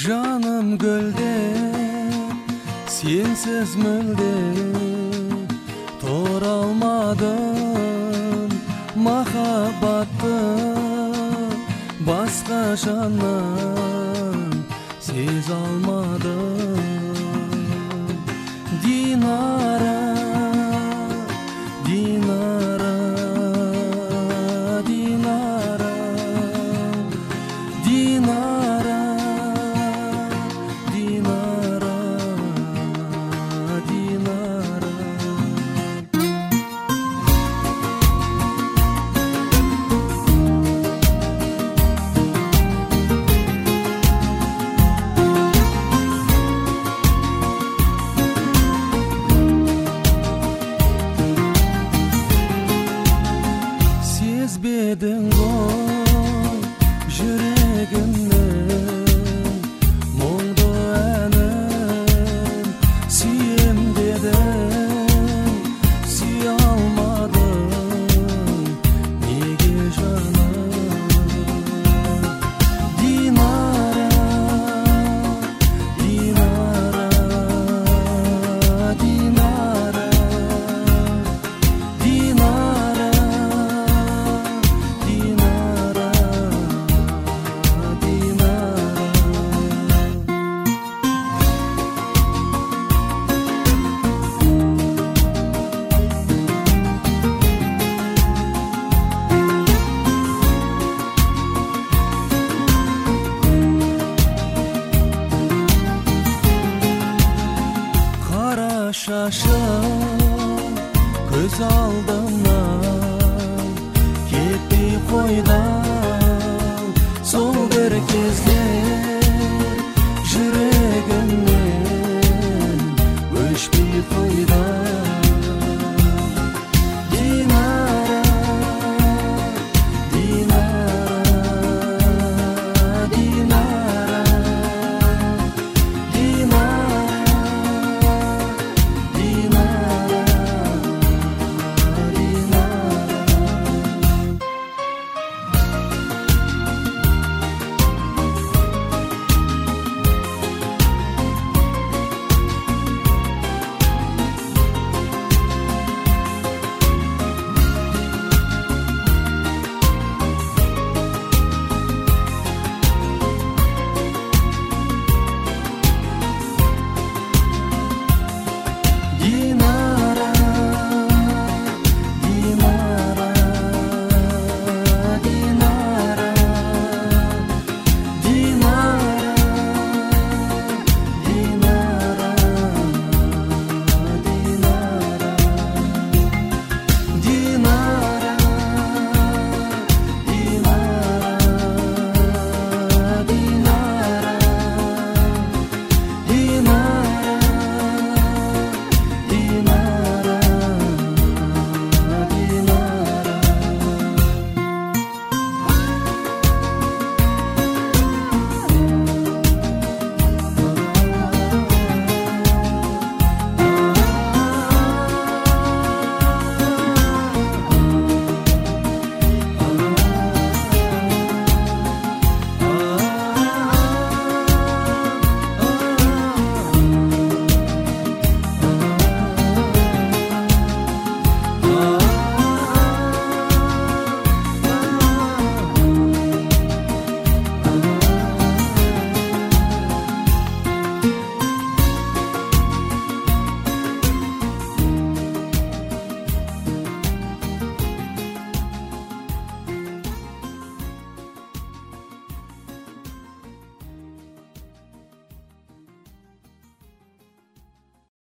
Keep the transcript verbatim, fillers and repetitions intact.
Жаным гөлде, сенсіз мүлде тұра алмадым. Махаббатты басқа жаннан сез алмадым. Динара, Динара, Динара, Динара, Динара, Динара. Сезбедің ғой жүрегімнің мұңды әнін, сүйем дедің, сүйе алмадың, неге жаным? Динара, Динара, Динара, Динара, шашым көз алдымнан кетпей қойдан, сол бір кездер жүрегімнен өшпей қойдан. Динара, Динара, Динара, Динара.